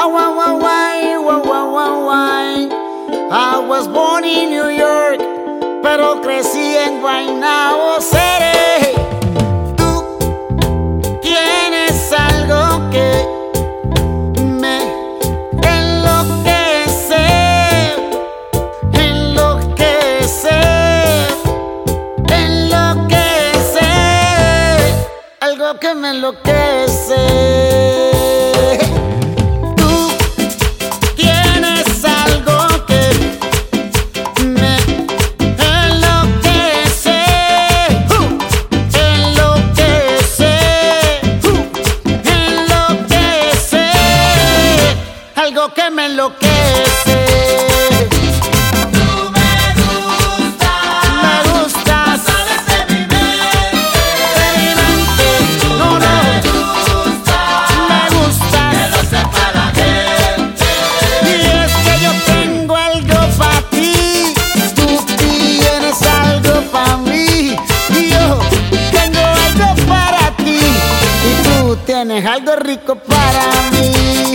I was born in New York, pero crecí en Guaynabo City. Tú tienes algo que me enloquece, algo que me enloquece. Algo que me enloquece. Tú me gustas, no sales de mi mente, tú me gustas, que lo sepa la gente. Y es que yo tengo algo para ti, tú tienes algo para mí, y yo tengo algo para ti, y tú tienes algo rico para mí.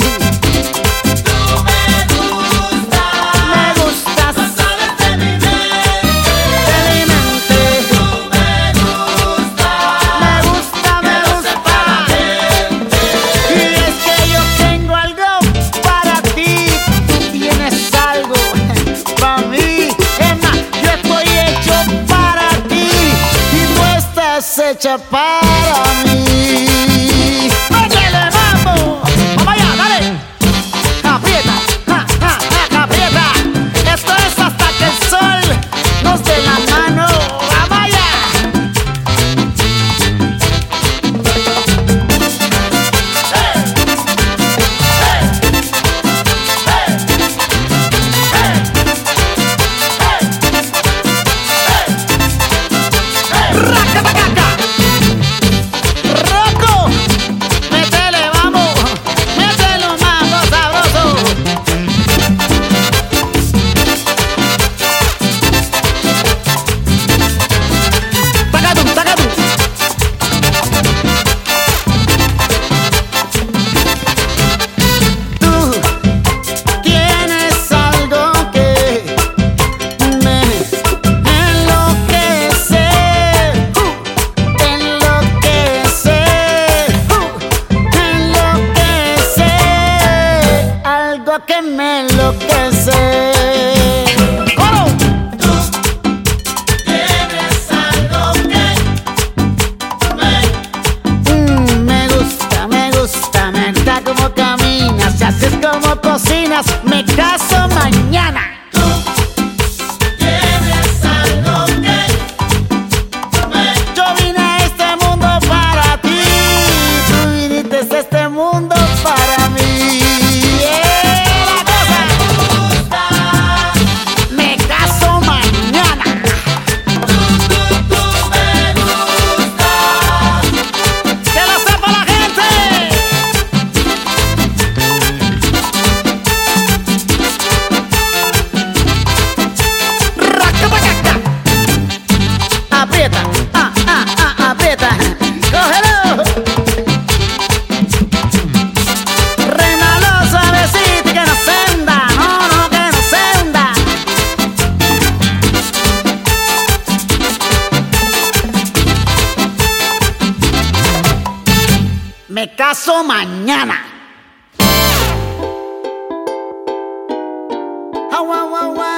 Hecha para mí. ¡Métele, mambo! ¡Vamos allá, dale! ¡Aprieta! ¡Aprieta! Esto es hasta que el sol nos dé la mano. ¡Vamos allá! Que me enloquece. ¡Coro! Tú tienes algo que me gusta, me encanta como caminas, y así es como cocinas, me caso mañana. Tú tienes algo que yo vine a este mundo para ti, tú viniste a este mundo para mí. Aprieta, aprieta, cógelo. Rémalo suavecito y que no se hunda, no, que no se hunda. Me caso mañana.